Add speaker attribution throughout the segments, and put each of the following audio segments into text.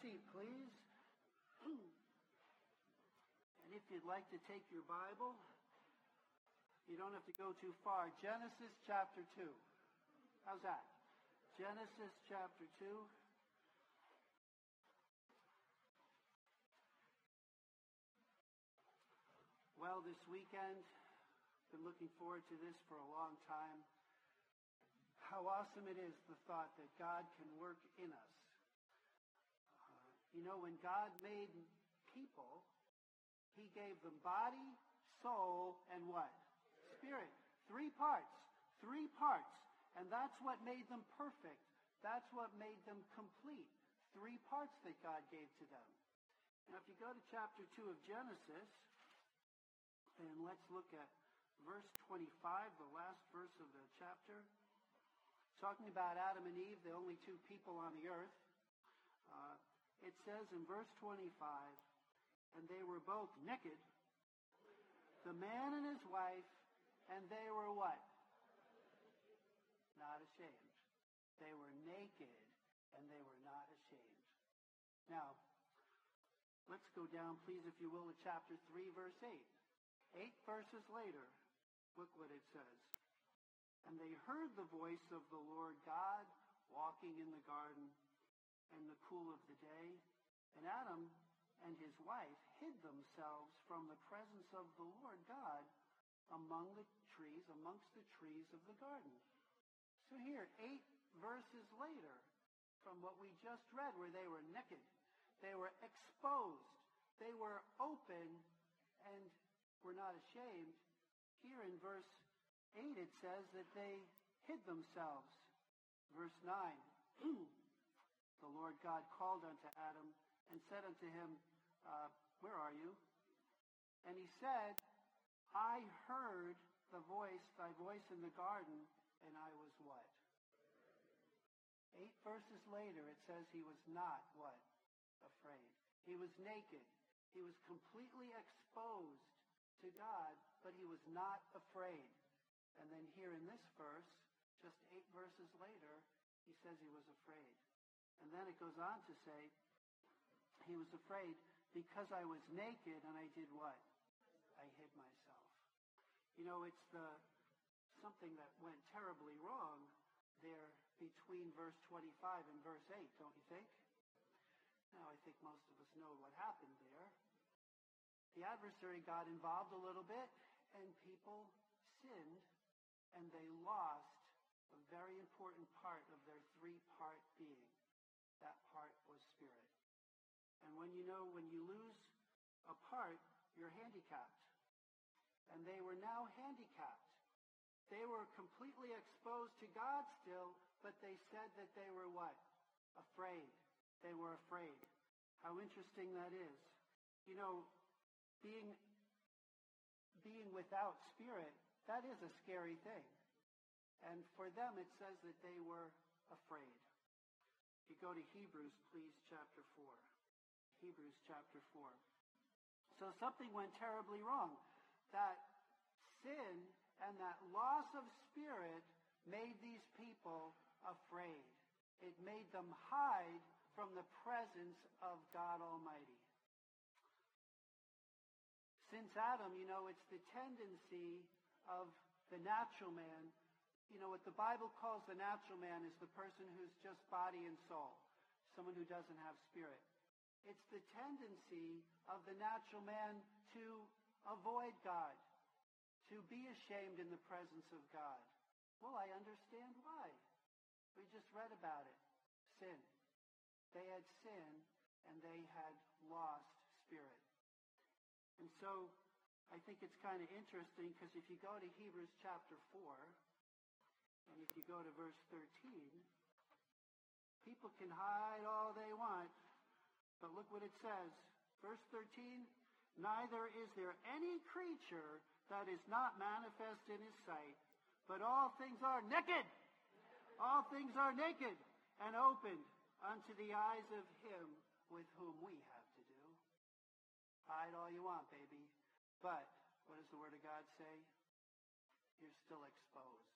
Speaker 1: seat, please. And if you'd like to take your Bible, you don't have to go too far. Genesis chapter 2. How's that? Genesis chapter 2. Well, this weekend, been looking forward to this for a long time. How awesome it is, the thought that God can work in us. When God made people, he gave them body, soul, and what? Spirit. Three parts. And that's what made them perfect. That's what made them complete. Three parts that God gave to them. Now, if you go to chapter 2 of Genesis, and let's look at verse 25, the last verse of the chapter. Talking about Adam and Eve, the only two people on the earth. It says in verse 25, and they were both naked, the man and his wife, and they were what? Not ashamed. They were naked, and they were not ashamed. Now, let's go down, please, if you will, to chapter 3, verse 8. 8 verses later, look what it says. And they heard the voice of the Lord God walking in the garden in the cool of the day. And Adam and his wife hid themselves from the presence of the Lord God amongst the trees of the garden. So here, 8 verses later, from what we just read, where they were naked, they were exposed, they were open, and were not ashamed. Here in verse 8 it says that they hid themselves. Verse 9, the Lord God called unto Adam and said unto him, where are you? And he said, I heard thy voice in the garden, and I was what? 8 verses later it says he was not what? Afraid. He was naked. He was completely exposed to God, but he was not afraid. And then here in this verse, just 8 verses later, he says he was afraid. And then it goes on to say, he was afraid because I was naked and I did what? I hid myself. It's something that went terribly wrong there between verse 25 and verse 8, don't you think? Now, I think most of us know what happened there. The adversary got involved a little bit, and people sinned, and they lost a very important part of their 3-part being. That part was spirit. And when you lose a part, you're handicapped. And they were now handicapped. They were completely exposed to God still, but they said that they were what? Afraid. They were afraid. How interesting that is. Being without spirit, that is a scary thing. And for them, it says that they were afraid. You go to Hebrews, please, chapter 4. Hebrews chapter 4. So something went terribly wrong. That sin and that loss of spirit made these people afraid. It made them hide from the presence of God Almighty. Since Adam, it's the tendency of the natural man. What the Bible calls the natural man is the person who's just body and soul, someone who doesn't have spirit. It's the tendency of the natural man to avoid God, to be ashamed in the presence of God. Well, I understand why. We just read about it. Sin. They had sinned, and they had lost spirit. And so I think it's kind of interesting, because if you go to Hebrews chapter 4, and if you go to verse 13, people can hide all they want, but look what it says. Verse 13, neither is there any creature that is not manifest in his sight, but all things are naked. All things are naked and opened unto the eyes of him with whom we have to do. Hide all you want, baby. But what does the Word of God say? You're still exposed.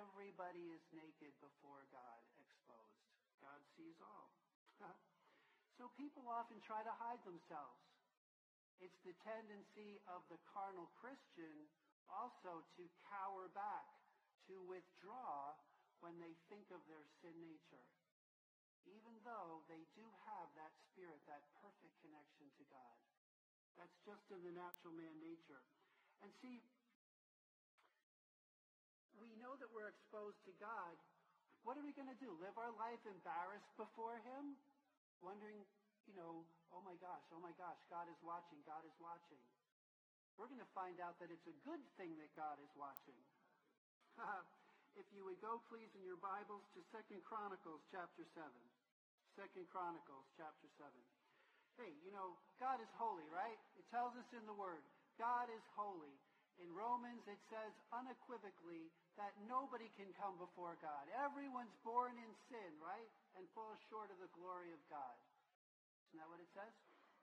Speaker 1: Everybody is naked before God, exposed. God sees all. So people often try to hide themselves. It's the tendency of the carnal Christian also to cower back, to withdraw when they think of their sin nature, even though they do have that spirit, that perfect connection to God. That's just in the natural man nature. And see, we know that we're exposed to God. What are we going to do? Live our life embarrassed before him? Wondering, oh my gosh, God is watching, God is watching. We're going to find out that it's a good thing that God is watching. If you would go, please, in your Bibles to 2 Chronicles chapter 7. 2 Chronicles chapter 7. Hey, God is holy, right? It tells us in the Word, God is holy. In Romans, it says unequivocally that nobody can come before God. Everyone's born in sin, right? And falls short of the glory of God. Isn't that what it says?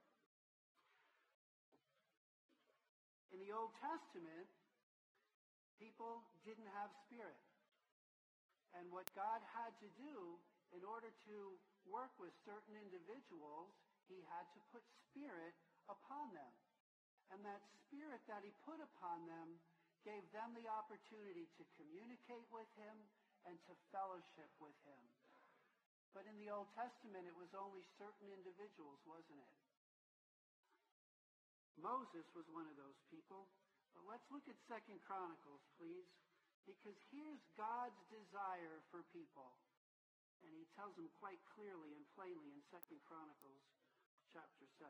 Speaker 1: In the Old Testament, people didn't have spirit. And what God had to do in order to work with certain individuals, he had to put spirit upon them. And that spirit that he put upon them gave them the opportunity to communicate with him and to fellowship with him. But in the Old Testament, it was only certain individuals, wasn't it? Moses was one of those people. But let's look at 2 Chronicles, please, because here's God's desire for people. And he tells them quite clearly and plainly in 2 Chronicles chapter 7.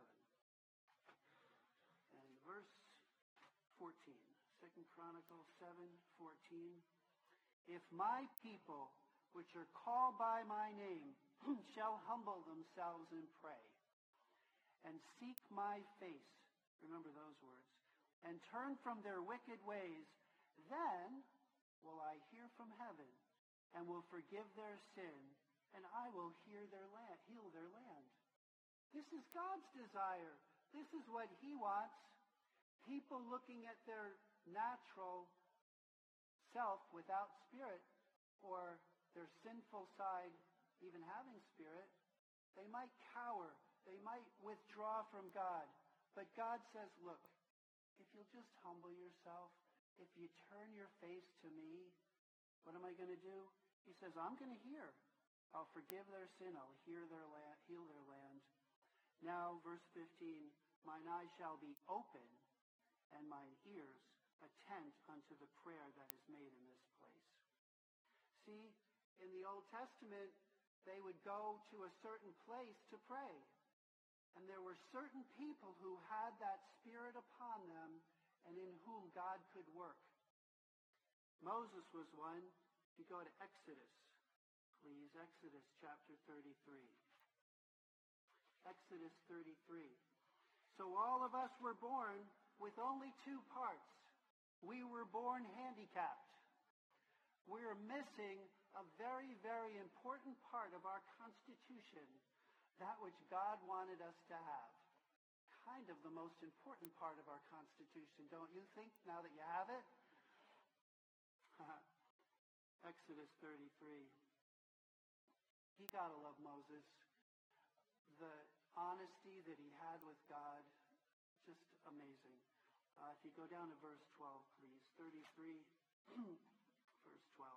Speaker 1: And verse 14. 2 Chronicles 7:14. If my people, which are called by my name, shall humble themselves and pray, and seek my face, remember those words, and turn from their wicked ways, then will I hear from heaven, and will forgive their sin, and I will heal their land. This is God's desire. This is what he wants. People looking at their natural self without spirit, or their sinful side even having spirit, they might cower. They might withdraw from God. But God says, look, if you'll just humble yourself, if you turn your face to me, what am I going to do? He says, I'm going to hear. I'll forgive their sin. I'll heal their land. Now, verse 15, mine eyes shall be open, and mine ears attent unto the prayer that is made in this place. See, in the Old Testament, they would go to a certain place to pray. And there were certain people who had that spirit upon them and in whom God could work. Moses was one. You go to Exodus, please. Exodus chapter 33. Exodus 33. So all of us were born with only two parts. We were born handicapped. We're missing a very, very important part of our constitution, that which God wanted us to have. Kind of the most important part of our constitution, don't you think, now that you have it? Exodus 33. You gotta love Moses. The honesty that he had with God, just amazing. If you go down to verse 12, please. 33, verse 12.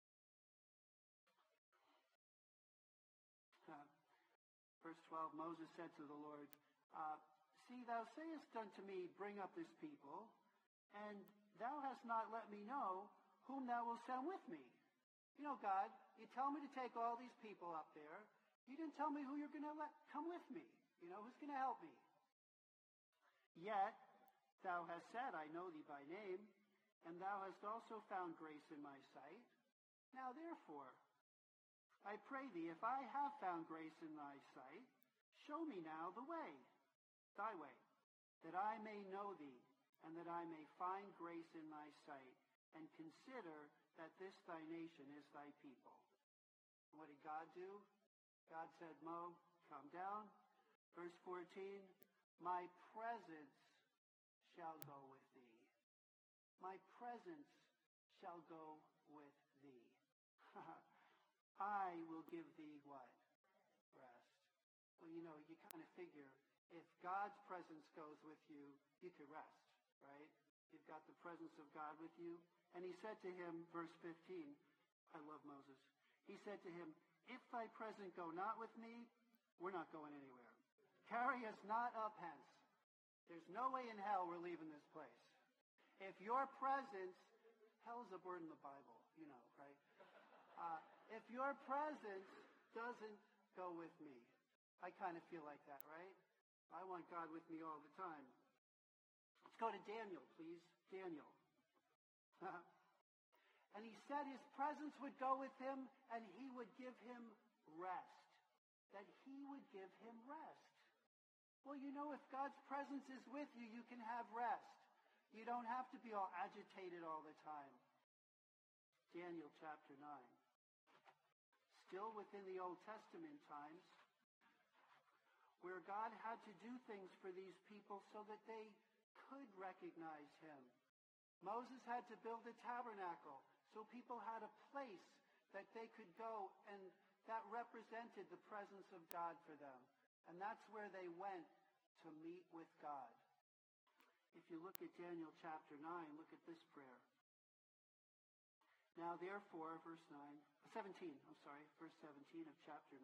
Speaker 1: Verse 12, Moses said to the Lord, see, thou sayest unto me, bring up this people, and thou hast not let me know whom thou wilt send with me. God, you tell me to take all these people up there. You didn't tell me who you're going to let come with me. Who's going to help me? Yet thou hast said, I know thee by name, and thou hast also found grace in my sight. Now therefore, I pray thee, if I have found grace in thy sight, show me now the way, thy way, that I may know thee, and that I may find grace in thy sight, and consider that this thy nation is thy people. What did God do? God said, Mo, come down. Verse 14, my presence shall go with thee. My presence shall go with thee. I will give thee what? Rest. Well, you know, you kind of figure if God's presence goes with you, you can rest, right? You've got the presence of God with you. And he said to him, verse 15, I love Moses. He said to him, if thy presence go not with me, we're not going anywhere. Carry us not up hence. There's no way in hell we're leaving this place. If your presence, hell's a word in the Bible, you know, right? If your presence doesn't go with me, I kind of feel like that, right? I want God with me all the time. Let's go to Daniel, please. Daniel. And he said his presence would go with him and he would give him rest. That he would give him rest. Well, you know, if God's presence is with you, you can have rest. You don't have to be all agitated all the time. Daniel chapter 9. Still within the Old Testament times, where God had to do things for these people so that they could recognize him. Moses had to build a tabernacle so people had a place that they could go, and that represented the presence of God for them. And that's where they went to meet with God. If you look at Daniel chapter 9, look at this prayer. Now therefore, verse 17 of chapter 9.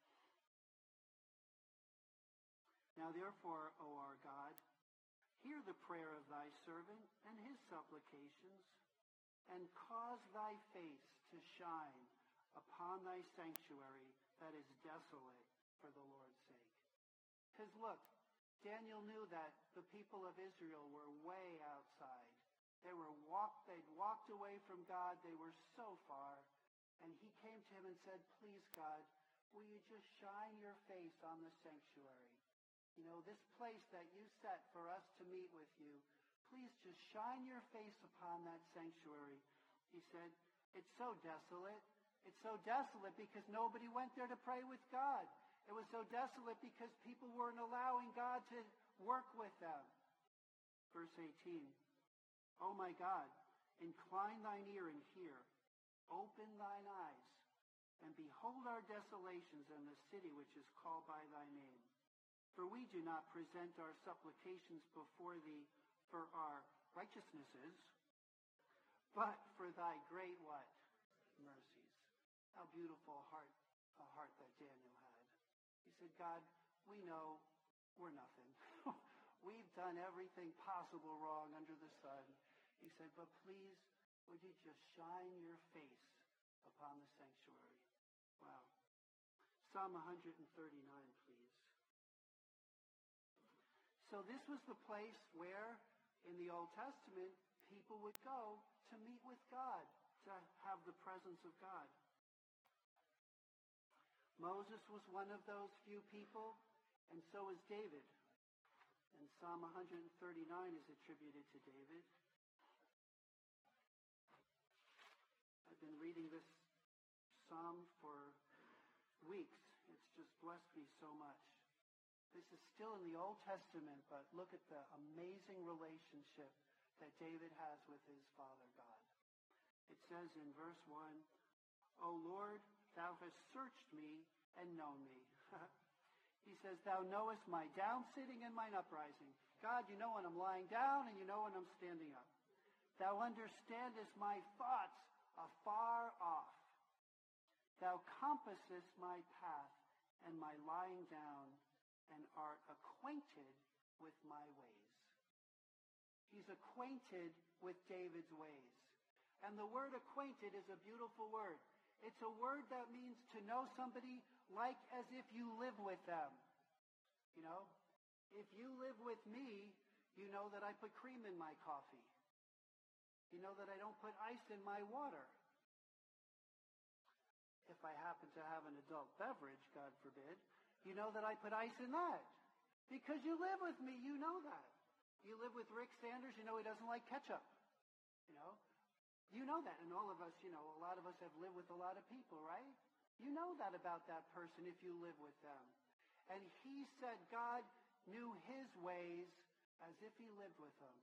Speaker 1: Now therefore, O our God, hear the prayer of thy servant and his supplications, and cause thy face to shine upon thy sanctuary that is desolate for the Lord's sake. Because look, Daniel knew that the people of Israel were way outside. They'd walked away from God. They were so far. And he came to him and said, please, God, will you just shine your face on the sanctuary? You know, this place that you set for us to meet with you, please just shine your face upon that sanctuary. He said, it's so desolate. It's so desolate because nobody went there to pray with God. It was so desolate because people weren't allowing God to work with them. Verse 18, O my God, incline thine ear and hear. Open thine eyes and behold our desolations in the city which is called by thy name. For we do not present our supplications before thee for our righteousnesses, but for thy great what? Mercies. How beautiful a heart that Daniel had. He said, God, we know we're nothing. We've done everything possible wrong under the sun. He said, but please, would you just shine your face upon the sanctuary? Wow. Psalm 139, please. So this was the place where, in the Old Testament, people would go to meet with God, to have the presence of God. Moses was one of those few people, and so is David. And Psalm 139 is attributed to David. I've been reading this psalm for weeks. It's just blessed me so much. This is still in the Old Testament, but look at the amazing relationship that David has with his Father God. It says in verse 1, O Lord, thou hast searched me and known me. He says, thou knowest my down sitting and mine uprising. God, you know when I'm lying down and you know when I'm standing up. Thou understandest my thoughts afar off. Thou compassest my path and my lying down, and art acquainted with my ways. He's acquainted with David's ways. And the word acquainted is a beautiful word. It's a word that means to know somebody like as if you live with them. You know, if you live with me, you know that I put cream in my coffee. You know that I don't put ice in my water. If I happen to have an adult beverage, God forbid, you know that I put ice in that. Because you live with me, you know that. You live with Rick Sanders, you know he doesn't like ketchup. You know that. And all of us, a lot of us have lived with a lot of people, right? You know that about that person if you live with them. And he said God knew his ways as if he lived with them.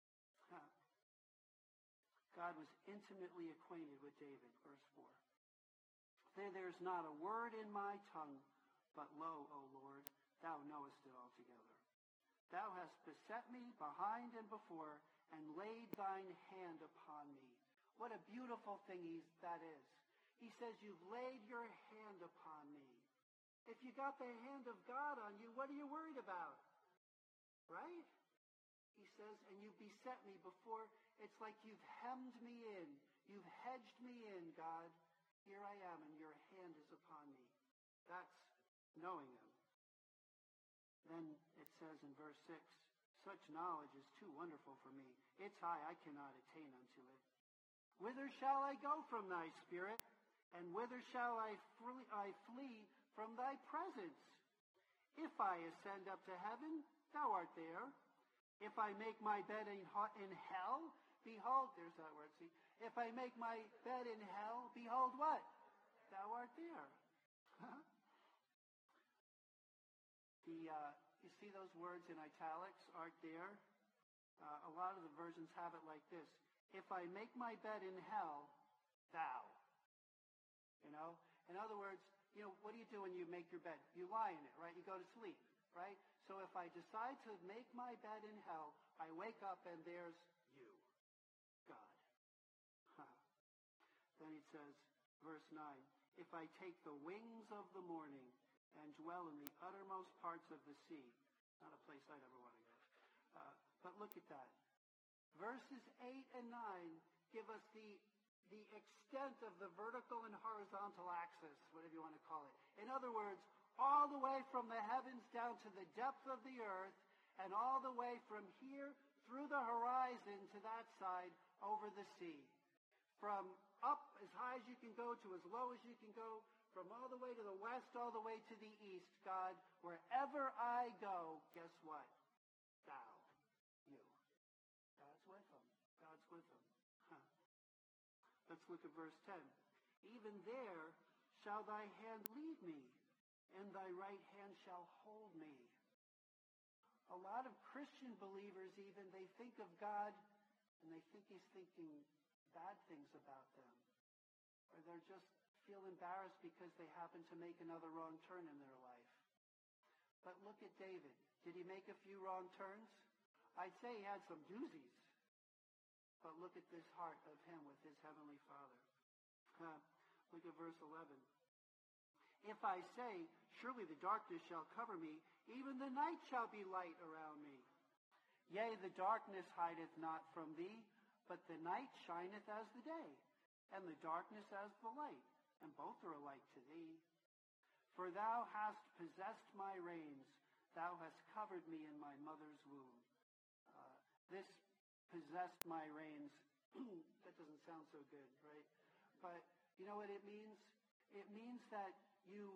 Speaker 1: God was intimately acquainted with David, verse 4. There's not a word in my tongue, But lo, O Lord, thou knowest it altogether. Thou hast beset me behind and before, and laid thine hand upon me. What a beautiful thing that is. He says, you've laid your hand upon me. If you got the hand of God on you, what are you worried about? Right? He says, and you beset me before. It's like you've hemmed me in. You've hedged me in, God. Here I am, and your hand is upon me. That's knowing him. Then it says in verse 6, such knowledge is too wonderful for me. It's high, I cannot attain unto it. Whither shall I go from thy spirit? And whither shall I flee from thy presence? If I ascend up to heaven, thou art there. If I make my bed in hell, behold, there's that word, see. If I make my bed in hell, behold what? Thou art there. You see those words in italics, art there? A lot of the versions have it like this. If I make my bed in hell, thou. You know? In other words, what do you do when you make your bed? You lie in it, right? You go to sleep, right? So if I decide to make my bed in hell, I wake up and there's you, God. Then he says, verse 9, if I take the wings of the morning and dwell in the uttermost parts of the sea. Not a place I'd ever want to go. But look at that. Verses 8 and 9 give us the extent of the vertical and horizontal axis, whatever you want to call it. In other words, all the way from the heavens down to the depth of the earth, and all the way from here through the horizon to that side over the sea. From up as high as you can go to as low as you can go, from all the way to the west, all the way to the east, God, wherever I go, guess what? Thou, you. God's with them. God's with them. Let's look at verse 10. Even there shall thy hand lead me, and thy right hand shall hold me. A lot of Christian believers even, they think of God, and they think he's thinking bad things about them. Or they're just feel embarrassed because they happen to make another wrong turn in their life. But look at David. Did he make a few wrong turns? I'd say he had some doozies. But look at this heart of him with his heavenly Father. Look at verse 11. If I say, surely the darkness shall cover me, even the night shall be light around me. Yea, the darkness hideth not from thee, but the night shineth as the day, and the darkness as the light. And both are alike to thee. For thou hast possessed my reins. Thou hast covered me in my mother's womb. This possessed my reins, that doesn't sound so good, right? But you know what it means? It means that you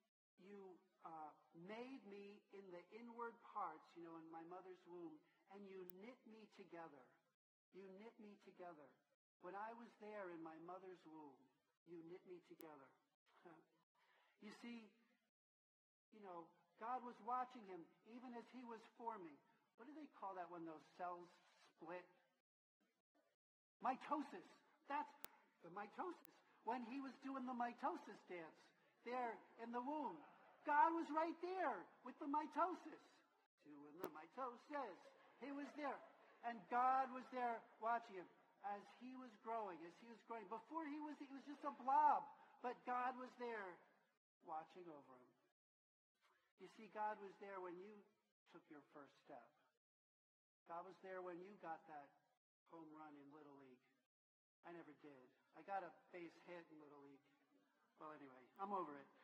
Speaker 1: made me in the inward parts, in my mother's womb, and you knit me together. You knit me together. When I was there in my mother's womb, you knit me together. You see, God was watching him even as he was forming. What do they call that when those cells split? Mitosis. That's the mitosis. When he was doing the mitosis dance there in the womb, God was right there with the mitosis. Doing the mitosis. He was there. And God was there watching him as he was growing, Before he was just a blob, but God was there watching over him. You see, God was there when you took your first step. God was there when you got that home run in Little League. I never did. I got a base hit in Little League. Well, anyway, I'm over it.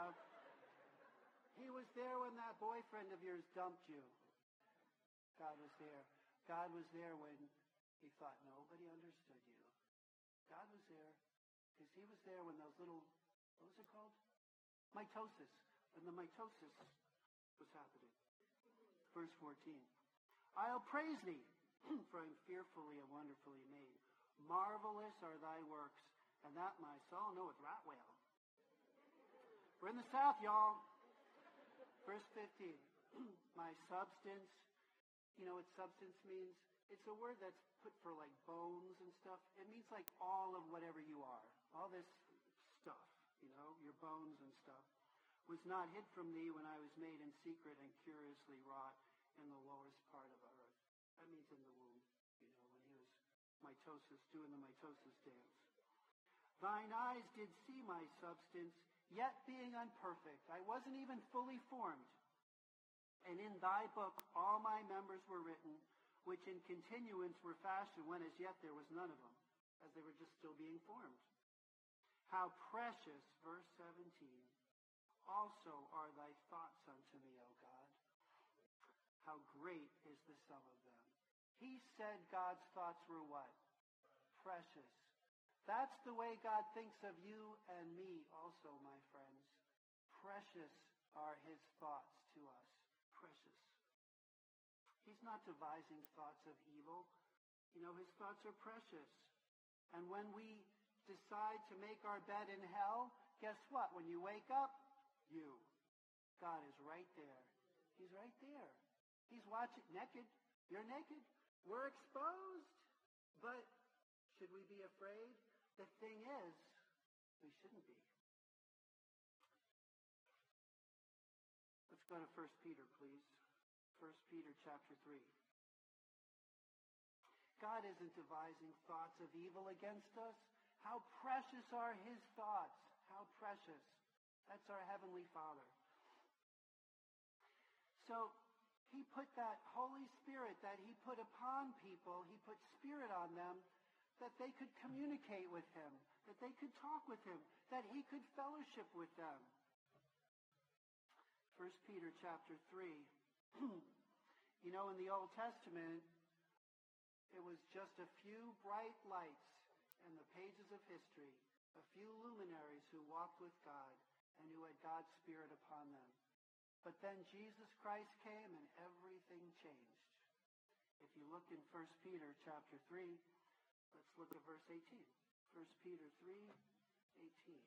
Speaker 1: He was there when that boyfriend of yours dumped you. God was there. God was there when he thought nobody understood you. God was there because he was there when those little, what was it called? Mitosis. When the mitosis was happening. Verse 14. I'll praise thee, for I'm fearfully and wonderfully made. Marvelous are thy works, and that my soul knoweth right well. We're in the South, y'all. Verse 15. My substance. You know what substance means? It's a word that's put for like bones and stuff. It means like all of whatever you are. All this stuff, your bones and stuff. was not hid from thee when I was made in secret and curiously wrought in the lowest part of the earth. That means in the womb, when he was doing the mitosis dance. Thine eyes did see my substance, yet being unperfect. I wasn't even fully formed. And in thy book all my members were written, which in continuance were fashioned when as yet there was none of them, as they were just still being formed. How precious, verse 17, also are thy thoughts unto me, O God. How great is the sum of them. He said God's thoughts were what? Precious. That's the way God thinks of you and me also, my friends. Precious are his thoughts to us. Precious. He's not devising thoughts of evil. His thoughts are precious. And when we decide to make our bed in hell, guess what? When you wake up, God is right there. He's right there. He's watching. Naked. You're naked. We're exposed. But should we be afraid? The thing is, we shouldn't be. Let's go to 1 Peter, please. 1 Peter chapter 3. God isn't devising thoughts of evil against us. How precious are his thoughts. How precious. That's our Heavenly Father. So he put that Holy Spirit that he put upon people, he put Spirit on them, that they could communicate with him, that they could talk with him, that he could fellowship with them. 1 Peter chapter 3. In the Old Testament, it was just a few bright lights in the pages of history, a few luminaries who walked with God and who had God's Spirit upon them. But then Jesus Christ came and everything changed. If you look in 1 Peter chapter 3, let's look at verse 18. 1 Peter 3:18.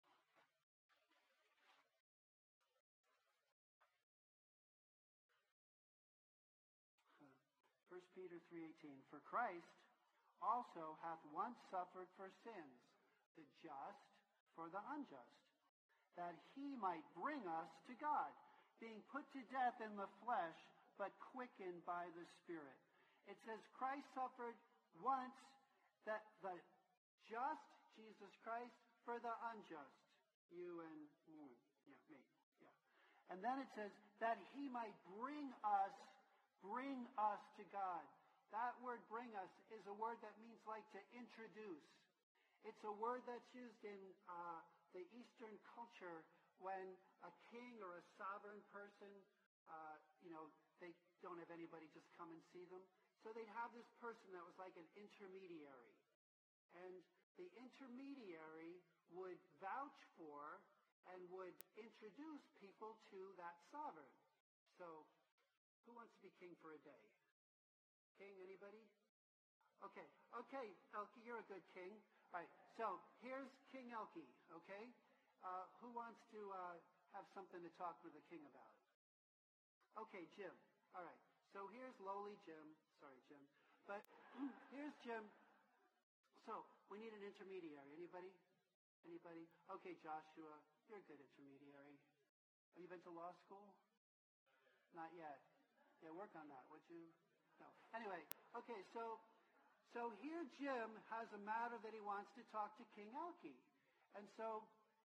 Speaker 1: 1 Peter 3:18. For Christ also hath once suffered for sins, the just for the unjust, that he might bring us to God, being put to death in the flesh, but quickened by the Spirit. It says Christ suffered once, that the just, Jesus Christ, for the unjust. You and me. Yeah. And then it says that he might bring us to God. That word bring us is a word that means like to introduce. It's a word that's used in the Eastern culture when a king or a sovereign person, they don't have anybody just come and see them. So they'd have this person that was like an intermediary. And the intermediary would vouch for and would introduce people to that sovereign. So who wants to be king for a day? King, anybody? Okay, Elkie, you're a good king. All right, so here's King Elkie, okay? Who wants to have something to talk with the king about? Okay, Jim. All right, so here's lowly Jim. Sorry, Jim. But here's Jim. So we need an intermediary. Anybody? Okay, Joshua, you're a good intermediary. Have you been to law school? Not yet. Yeah, work on that, would you? No. Anyway, okay, so here Jim has a matter that he wants to talk to King Elkie. And so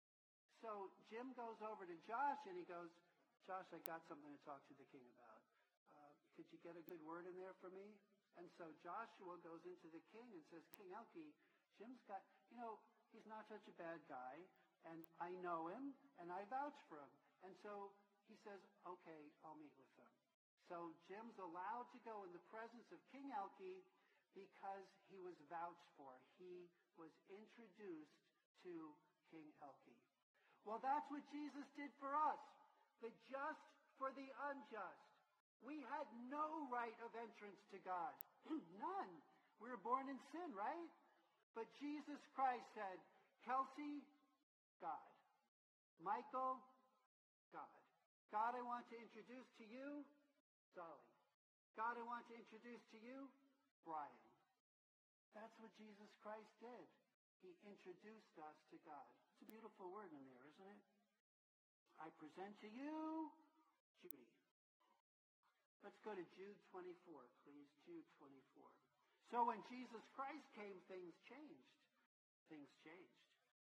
Speaker 1: Jim goes over to Josh and he goes, Josh, I got something to talk to the king about. Could you get a good word in there for me? And so Joshua goes into the king and says, King Elkie, Jim's got, he's not such a bad guy, and I know him, and I vouch for him. And so he says, okay, I'll meet with him. So Jim's allowed to go in the presence of King Elkie because he was vouched for. He was introduced to King Elkie. Well, that's what Jesus did for us. The just for the unjust. We had no right of entrance to God. None. We were born in sin, right? But Jesus Christ said, Kelsey, God. Michael, God. God, I want to introduce to you, Dolly. God, I want to introduce to you, Brian. That's what Jesus Christ did. He introduced us to God. It's a beautiful word in there, isn't it? I present to you Judy. Let's go to Jude 24, please. Jude 24. So when Jesus Christ came, things changed. Things changed.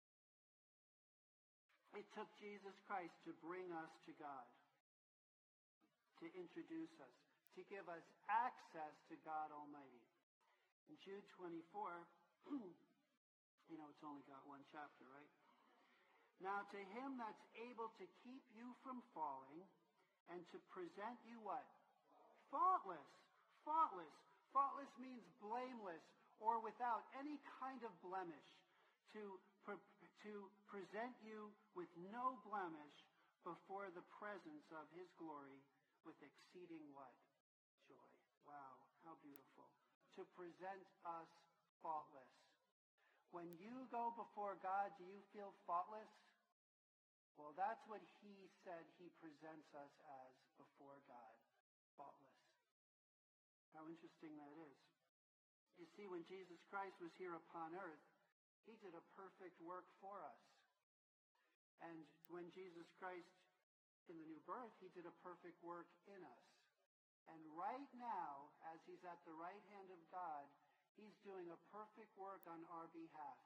Speaker 1: It took Jesus Christ to bring us to God, to introduce us, to give us access to God Almighty. In Jude 24, it's only got one chapter, right? Now to him that's able to keep you from falling and to present you what? Faultless. Faultless. Faultless means blameless or without any kind of blemish. To present you with no blemish before the presence of his glory with exceeding what? Joy. Wow, how beautiful. To present us faultless. When you go before God, do you feel faultless? Well, that's what he said he presents us as before God. Faultless. How interesting that is. You see, when Jesus Christ was here upon earth, he did a perfect work for us. And when Jesus Christ, in the new birth, he did a perfect work in us. And right now, as he's at the right hand of God, he's doing a perfect work on our behalf,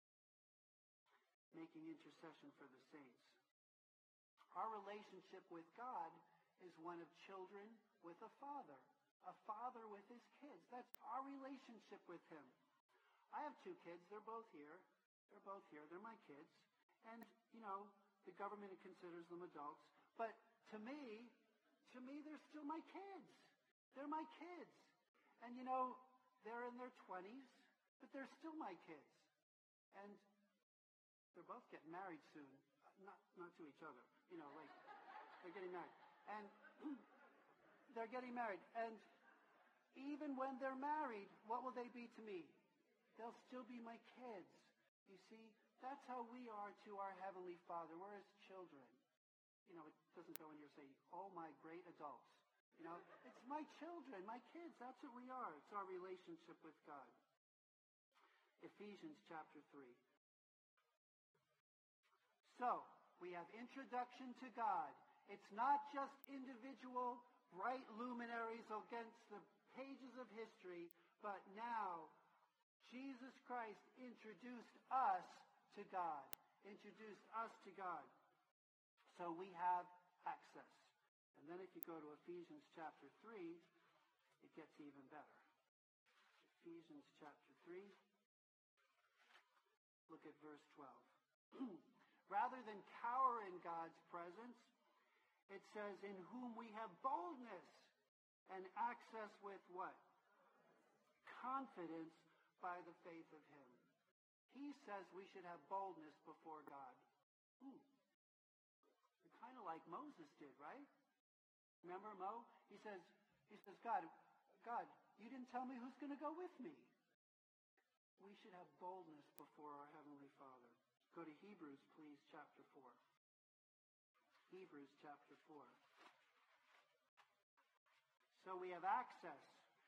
Speaker 1: making intercession for the saints. Our relationship with God is one of children with a father with his kids. That's our relationship with him. I have two kids. They're both here. They're my kids. And, the government considers them adults. But to me, they're still my kids. They're my kids. And, they're in their 20s, but they're still my kids. And they're both getting married soon. Not to each other. They're getting married. And they're getting married. And even when they're married, what will they be to me? They'll still be my kids. You see, that's how we are to our Heavenly Father. We're his children. It doesn't go in here and say, oh, my great adults. It's my children, my kids. That's what we are. It's our relationship with God. Ephesians chapter 3. So, we have introduction to God. It's not just individual bright luminaries against the pages of history, but now Jesus Christ introduced us to God. Introduced us to God. So we have access. And then if you go to Ephesians chapter 3, it gets even better. Ephesians chapter 3. Look at verse 12. Rather than cower in God's presence, it says, in whom we have boldness and access with what? Confidence by the faith of him. He says we should have boldness before God. Kind of like Moses did, right? Remember Mo? He says, God, you didn't tell me who's going to go with me. We should have boldness before our Heavenly Father. Go to Hebrews, please, chapter 4. Hebrews chapter 4. So we have access.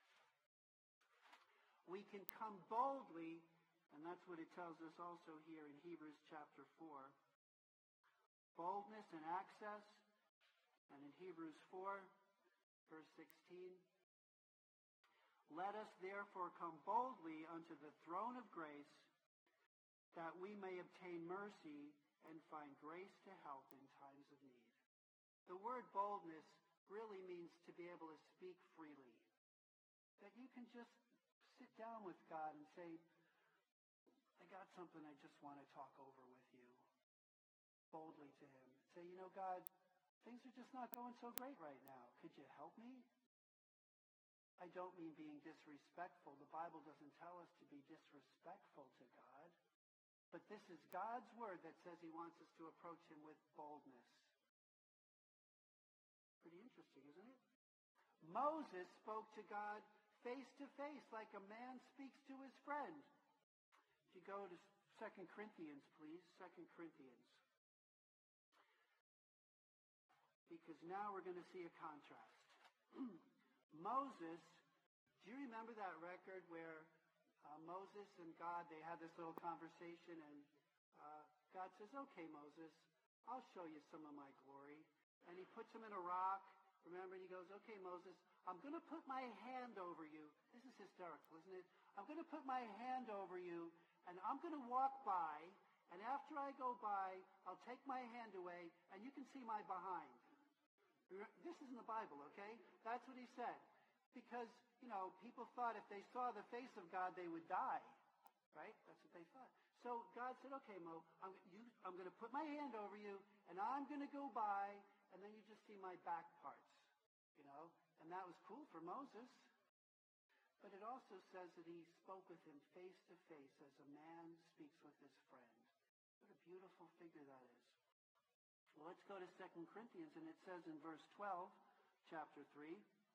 Speaker 1: We can come boldly, and that's what it tells us also here in Hebrews chapter 4. Boldness and access. And in Hebrews 4, verse 16, let us therefore come boldly unto the throne of grace, that we may obtain mercy and find grace to help in times of need. The word boldness really means to be able to speak freely. That you can just sit down with God and say, I got something I just want to talk over with you. Boldly to him. Say, God, things are just not going so great right now. Could you help me? I don't mean being disrespectful. The Bible doesn't tell us to be disrespectful to God. But this is God's word that says he wants us to approach him with boldness. Pretty interesting, isn't it? Moses spoke to God face to face like a man speaks to his friend. If you go to 2 Corinthians, please. 2 Corinthians. Because now we're going to see a contrast. Moses, do you remember that record where Moses and God, they had this little conversation, and God says, okay, Moses, I'll show you some of my glory. And he puts him in a rock. Remember, he goes, okay, Moses, I'm going to put my hand over you. This is hysterical, isn't it? I'm going to put my hand over you, and I'm going to walk by, and after I go by, I'll take my hand away, and you can see my behind. This is in the Bible, okay? That's what he said. Because, people thought if they saw the face of God, they would die. Right? That's what they thought. So God said, okay, Mo, I'm going to put my hand over you, and I'm going to go by, and then you just see my back parts. And that was cool for Moses. But it also says that he spoke with him face to face as a man speaks with his friend. What a beautiful figure that is. Well, let's go to 2 Corinthians, and it says in verse 12, chapter 3,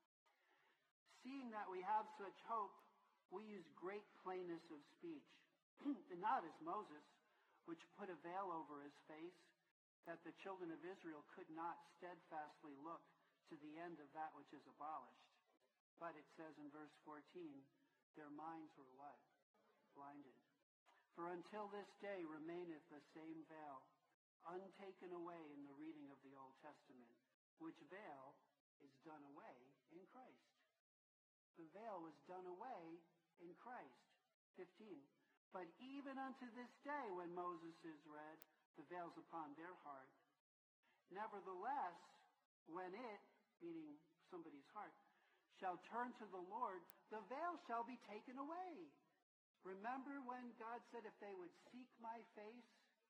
Speaker 1: seeing that we have such hope, we use great plainness of speech, and not as Moses, which put a veil over his face, that the children of Israel could not steadfastly look to the end of that which is abolished. But it says in verse 14, their minds were what? Blinded. For until this day remaineth the same veil, untaken away in the reading of the Old Testament, which veil is done away in Christ. The veil was done away in Christ. 15. But even unto this day, when Moses is read, the veil's upon their heart. Nevertheless, when it, meaning somebody's heart, shall turn to the Lord, the veil shall be taken away. Remember when God said if they would seek my face?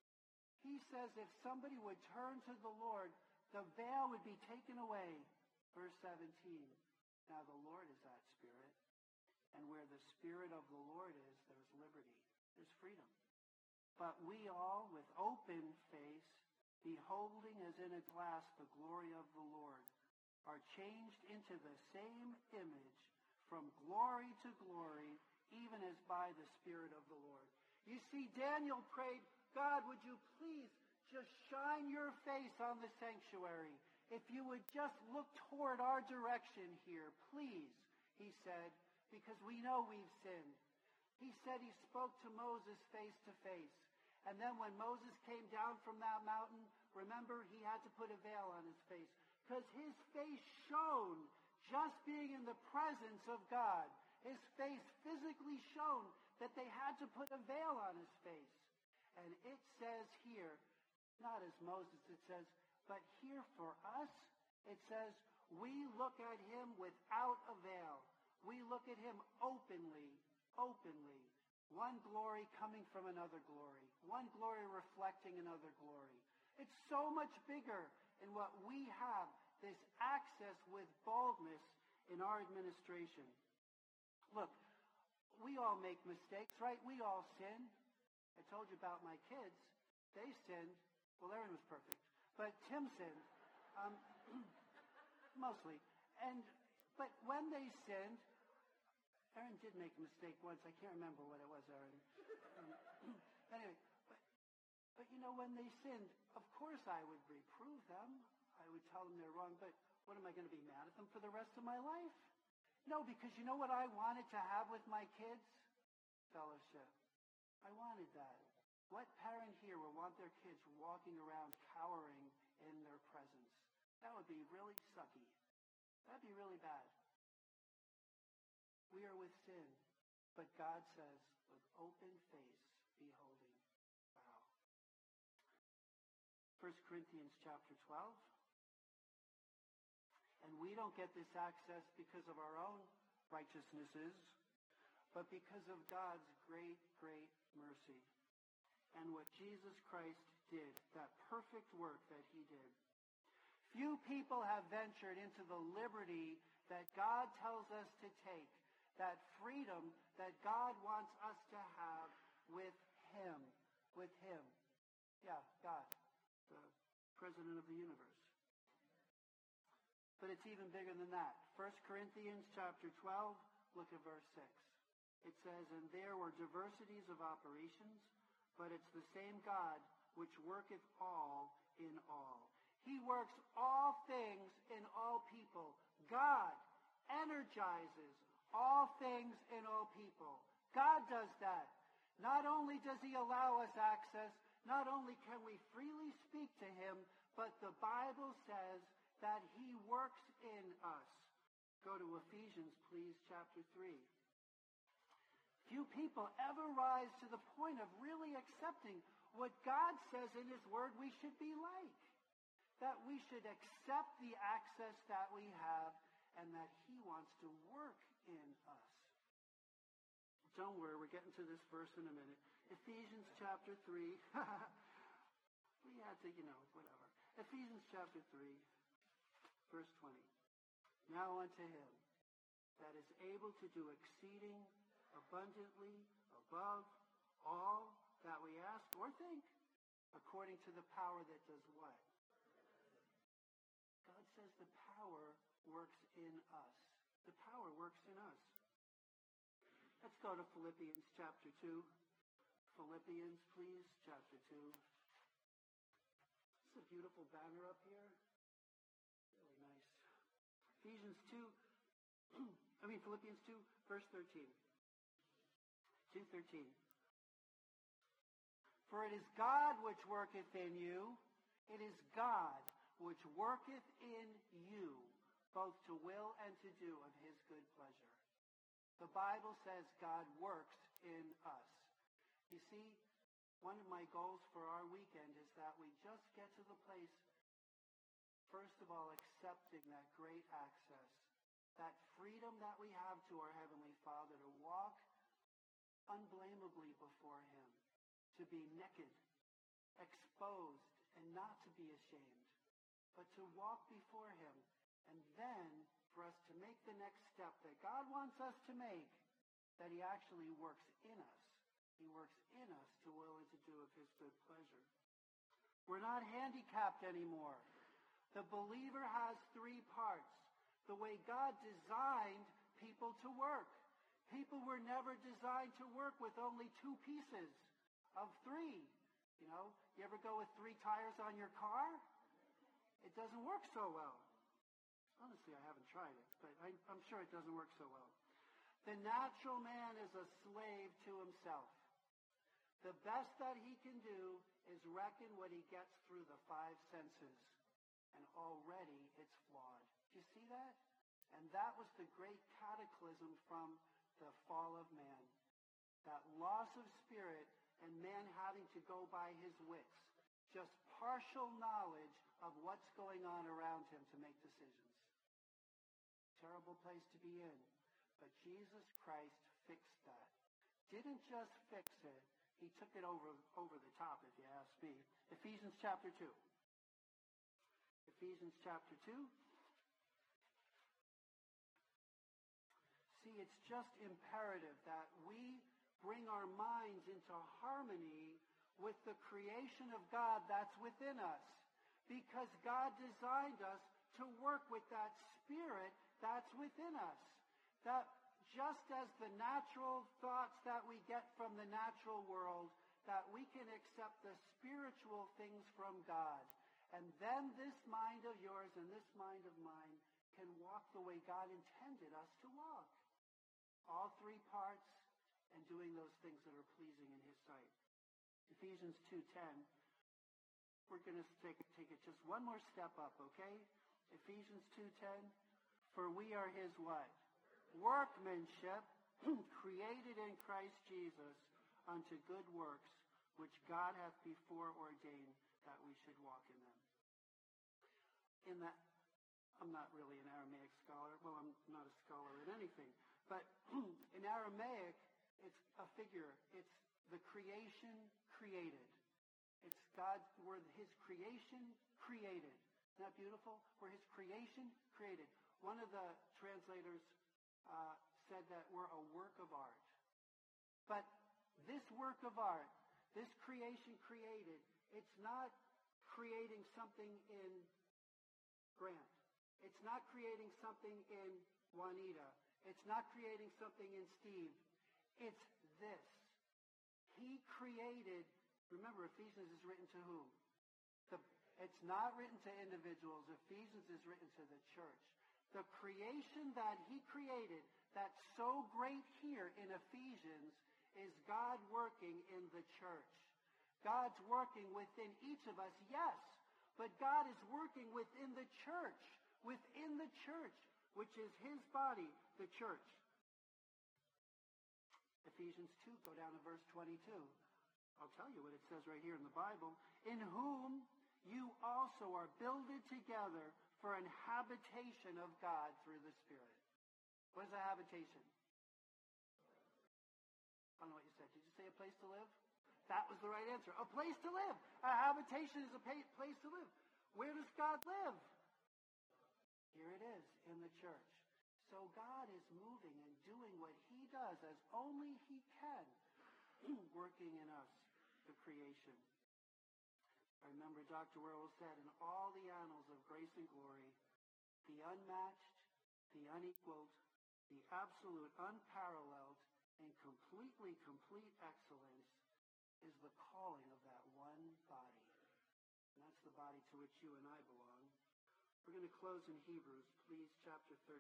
Speaker 1: He says if somebody would turn to the Lord, the veil would be taken away. Verse 17. Now the Lord is that Spirit. And where the Spirit of the Lord is, there's liberty. There's freedom. But we all, with open face, beholding as in a glass the glory of the Lord, are changed into the same image from glory to glory, even as by the Spirit of the Lord. You see, Daniel prayed, God, would you please just shine your face on the sanctuary? If you would just look toward our direction here, please, he said, because we know we've sinned. He said he spoke to Moses face to face. And then when Moses came down from that mountain, remember, he had to put a veil on his face because his face shone just being in the presence of God. His face physically shone that they had to put a veil on his face. And it says here, not as Moses, it says, but here for us, it says, we look at him without a veil. We look at him openly. One glory coming from another glory. One glory reflecting another glory. It's so much bigger in what we have, this access with boldness in our administration. Look, we all make mistakes, right? We all sin. I told you about my kids. They sinned. Well, Aaron was perfect. But Tim sinned. Mostly. But when they sinned, Aaron did make a mistake once. I can't remember what it was, Aaron. Anyway, but when they sinned, of course I would reprove them. I would tell them they're wrong, but what am I going to be mad at them for the rest of my life? No, because you know what I wanted to have with my kids? Fellowship. I wanted that. What parent here would want their kids walking around cowering in their presence? That would be really sucky. That'd be really bad. We are with sin, but God says, with open face, beholding. Wow. 1 Corinthians chapter 12. And we don't get this access because of our own righteousnesses, but because of God's great, great mercy. And what Jesus Christ did, that perfect work that he did. Few people have ventured into the liberty that God tells us to take, that freedom that God wants us to have with him. With him. Yeah, God, the president of the universe. But it's even bigger than that. 1 Corinthians chapter 12, look at verse 6. It says, and there were diversities of operations, but it's the same God which worketh all in all. He works all things in all people. God energizes all things in all people. God does that. Not only does he allow us access, Not only can we freely speak to him, but the Bible says that he works in us. Go to Ephesians, please, chapter 3. Few people ever rise to the point of really accepting what God says in his word we should be like. That we should accept the access that we have and that he wants to work in us. Don't worry, we're getting to this verse in a minute. Ephesians chapter 3. We had to, whatever. Ephesians chapter 3, verse 20. Now unto him that is able to do exceeding abundantly above all that we ask or think, according to the power that does what? God says the power works in us. The power works in us. Let's go to Philippians chapter 2. Philippians, please, chapter 2. This is a beautiful banner up here. Really nice. Philippians 2, verse 13. 2:13. For it is God which worketh in you. It is God which worketh in you, both to will and to do of his good pleasure. The Bible says God works in us. You see, one of my goals for our weekend is that we just get to the place, first of all, accepting that great access, that freedom that we have to our Heavenly Father to walk unblameably before him, to be naked, exposed, and not to be ashamed, but to walk before him, and then for us to make the next step that God wants us to make, that he actually works in us. He works in us to will and to do of his good pleasure. We're not handicapped anymore. The believer has three parts. The way God designed people to work. People were never designed to work with only two pieces of three. You ever go with three tires on your car? It doesn't work so well. Honestly, I haven't tried it, but I'm sure it doesn't work so well. The natural man is a slave to himself. The best that he can do is reckon what he gets through the five senses. And already it's flawed. Do you see that? And that was the great cataclysm from the fall of man. That loss of spirit and man having to go by his wits. Just partial knowledge of what's going on around him to make decisions. Terrible place to be in. But Jesus Christ fixed that. Didn't just fix it. He took it over the top, if you ask me. Ephesians chapter 2. Ephesians chapter 2. See, it's just imperative that we bring our minds into harmony with the creation of God that's within us. Because God designed us to work with that spirit that's within us. That just as the natural thoughts that we get from the natural world, that we can accept the spiritual things from God. And then this mind of yours and this mind of mine can walk the way God intended us to walk. All three parts and doing those things that are pleasing in his sight. Ephesians 2:10. We're going to take it just one more step up, okay? Ephesians 2:10. For we are his what? Workmanship, created in Christ Jesus unto good works, which God hath before ordained that we should walk in them. In that, I'm not really an Aramaic scholar. Well, I'm not a scholar in anything. But in Aramaic, it's a figure. It's the creation created. It's God, we're his creation created. Isn't that beautiful? We're his creation created. One of the translators said that we're a work of art. But this work of art, this creation created, it's not creating something in Grant. It's not creating something in Juanita. It's not creating something in Steve. It's this. He created, remember, Ephesians is written to whom? It's not written to individuals. Ephesians is written to the church. The creation that he created, that's so great here in Ephesians, is God working in the church. God's working within each of us, yes, but God is working within the church, which is his body, the church. Ephesians 2, go down to verse 22. I'll tell you what it says right here in the Bible. In whom you also are builded together for an habitation of God through the Spirit. What is a habitation? I don't know what you said. Did you say a place to live? That was the right answer. A place to live. A habitation is a place to live. Where does God live? Here it is, in the church. So God is moving and doing what he does as only he can, working in us, the creation. I remember Dr. Worrell said, in all the annals of grace and glory, the unmatched, the unequaled, the absolute, unparalleled, and completely complete excellence is the calling of that one body. And that's the body to which you and I belong. We're going to close in Hebrews, please, chapter 13.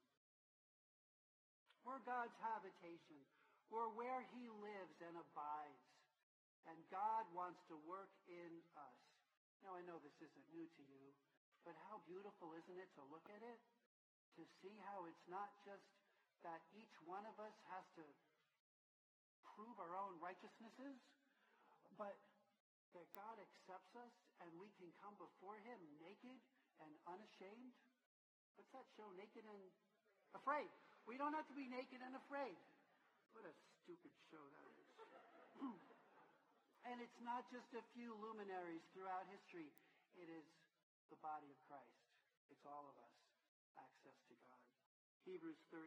Speaker 1: We're God's habitation. We're where he lives and abides. And God wants to work in us. Now, I know this isn't new to you, but how beautiful, isn't it, to look at it? To see how it's not just that each one of us has to prove our own righteousnesses, but that God accepts us and we can come before him naked and unashamed. What's that show? Naked and Afraid. We don't have to be naked and afraid. What a stupid show that is. And it's not just a few luminaries throughout history. It is the body of Christ. It's all of us. Access to God. Hebrews 13,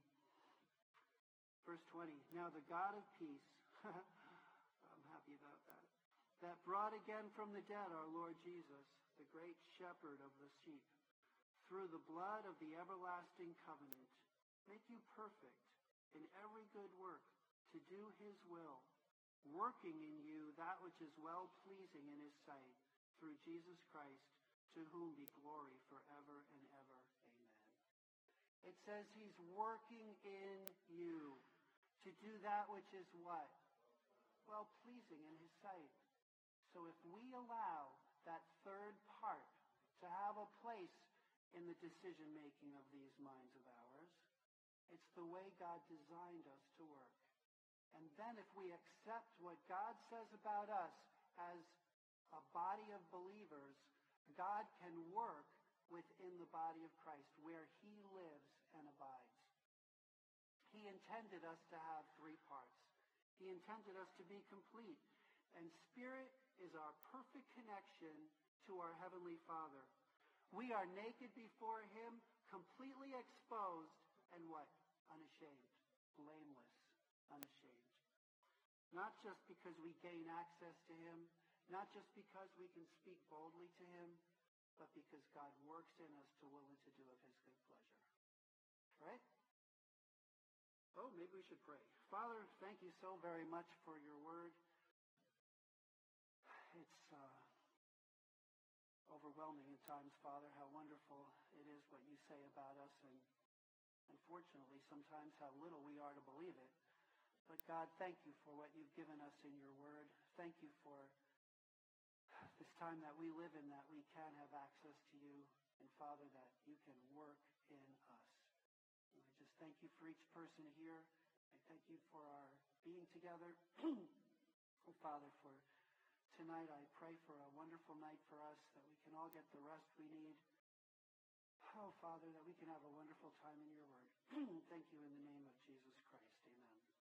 Speaker 1: verse 20. Now the God of peace, I'm happy about that brought again from the dead our Lord Jesus, the great shepherd of the sheep, through the blood of the everlasting covenant, make you perfect in every good work to do his will, working in you that which is well-pleasing in his sight, through Jesus Christ, to whom be glory forever and ever. Amen. It says he's working in you to do that which is what? Well-pleasing in his sight. So if we allow that third part to have a place in the decision-making of these minds of ours, it's the way God designed us to work. And then if we accept what God says about us as a body of believers, God can work within the body of Christ where he lives and abides. He intended us to have three parts. He intended us to be complete. And spirit is our perfect connection to our Heavenly Father. We are naked before him, completely exposed, and what? Unashamed, blameless, unashamed. Not just because we gain access to him, not just because we can speak boldly to him, but because God works in us to will and to do of his good pleasure. Right? Oh, maybe we should pray. Father, thank you so very much for your word. It's overwhelming at times, Father, how wonderful it is what you say about us, and unfortunately, sometimes how little we are to believe it. But God, thank you for what you've given us in your word. Thank you for this time that we live in, that we can have access to you, and Father, that you can work in us. And I just thank you for each person here. I thank you for our being together. Oh, Father, for tonight, I pray for a wonderful night for us, that we can all get the rest we need. Oh, Father, that we can have a wonderful